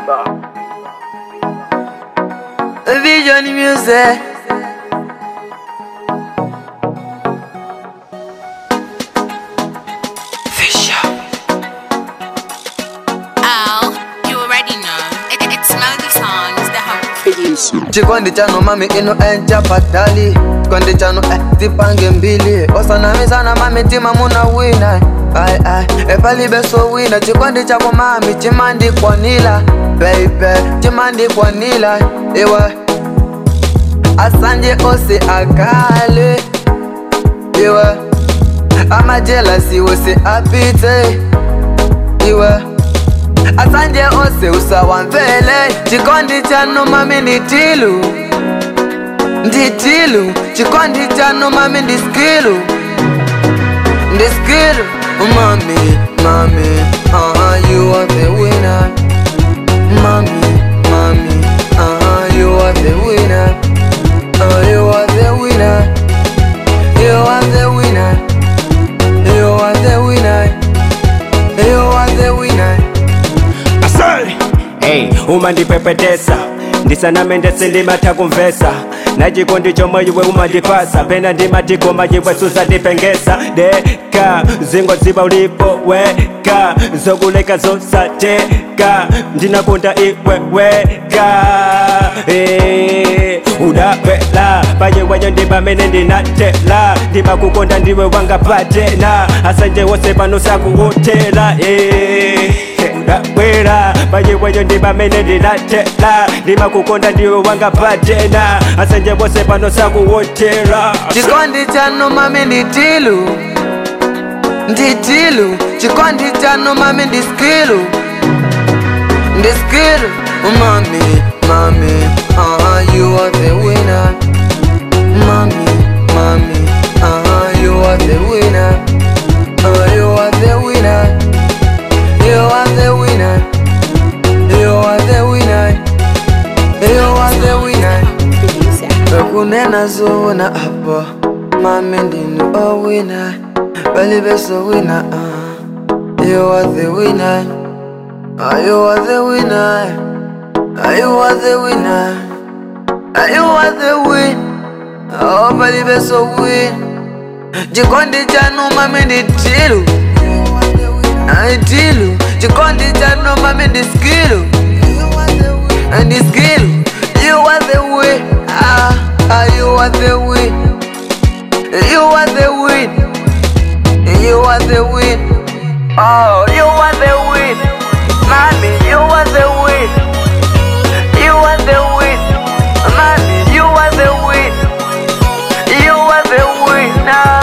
Vision music. Chikondi chano mami ino encha patali. Chikondi chano tipange mbili. Osanami sana mami tima muna wina. Epali beso wina. Chikondi chako mami chimandi kwa nila. Baby chimandi kwa nila. Ewa asanje ose akale. Ewa ama jealousy ose apite. Ewa asanje ose usawa mvele. Chikondi chano mami nditilu. Nditilu. Chikondi chano mami ndiskilu. Ndiskilu. Mami, mami, you are the winner. Mami, mami, you are the winner. You are the winner. You are the winner. You are the winner. You are the winner. Hey, umandipepetesa ndisaname ndesindimata kumvesa nachikondi chomwe iwe umandipasa pena ndimatikoma iwe suzandipengesa deka zingo ziba ulipo weka zokuleka zosateka ndinakonda iwe weka udapela payeweyo ndimamene ndinatela ndimakukonda ndiwe wanga patena asanje wose pano sakuhotela udabwera payeweyo ndimamene ndinatela ndimakukonda ndiwe wanga patena asanje wose pano sakuhotela. Chikondi chano mami nditilu. Nditilu. Chikondi chano mami ndiskilu. Ndiskilu. Mami, mami, you are the winner. Mami, mami, you are the winner. You are the winner. You are the winner. You are the winner. You are the winner. Kunena zona apa. Mami ndinu a winner. Believe so winner. You are the winner. You are the winner. You are the winner. You are the win. Oh, believe so win. Chikondi chano mami nditilu. Nditilu. Chikondi chano mami ndiskilu. Ndiskilu. You are the win. You are the win. You are the win. You are the win. Oh, you are the win. Mommy, you are the win. You are the win. Mommy, you are the win. You are the winner.